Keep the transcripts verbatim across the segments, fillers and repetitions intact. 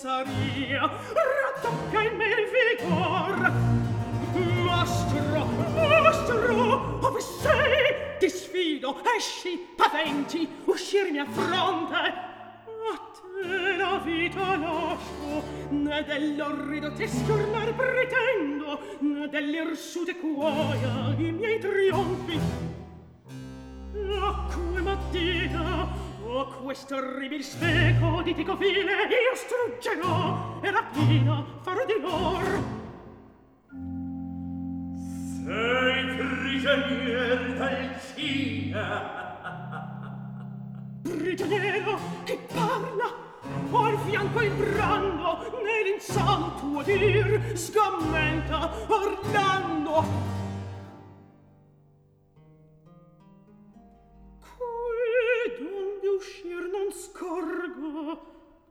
stronzaria rattocca in me il vigor. Mostro, mostro, ove sei? Ti sfido, esci, paventi, uscirmi a fronte. A te la vita lascio, né dell'orrido teschio ornar pretendo, né dell'irsute cuoia i miei trionfi. Acque mattina, o questo orribil speco di tico fine io struggerò e rapina farò di lor. Sei prigionier d'Alcina. Prigioniero che parla, ho al fianco il brando, nell'insano tuo dir sgommenta Orlando. Qui donde uscir non scorgo,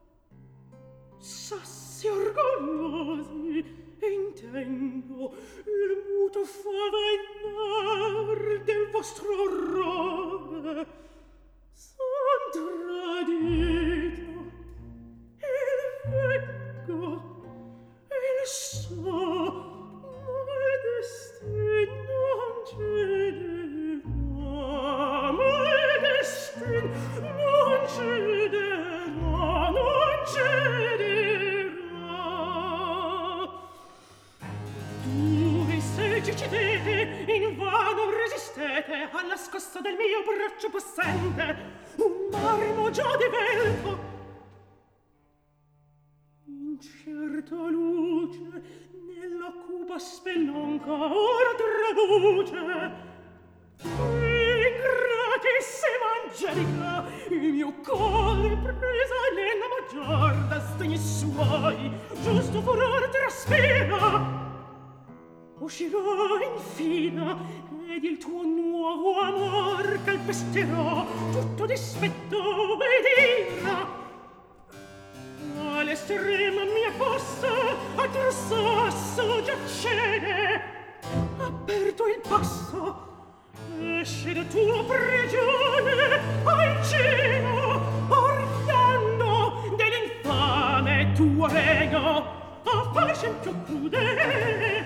sassi orgogliosi, e intendo il muto favainar del vostro orrore. Son tradito, il vecco, il so, ma il destino non cederà, ma il destino non cederà, non cederà. Tu vi seggi cedete, invano resistete alla scossa del mio braccio possente, un marmo già divelto. Incerta luce nella cupa spelonca ora traduce. Ingratissima Angelica, il mio cuore presa nella maggior da stegni suoi, giusto furor traspira. Uscirò infine ed il tuo nuovo amor calpesterò tutto dispetto ed ira. All'estrema mia fossa a tuo sasso giacere, aperto il passo, esce da tua prigione al cielo, orlando dell'infame tuo regno, a pace più crudele.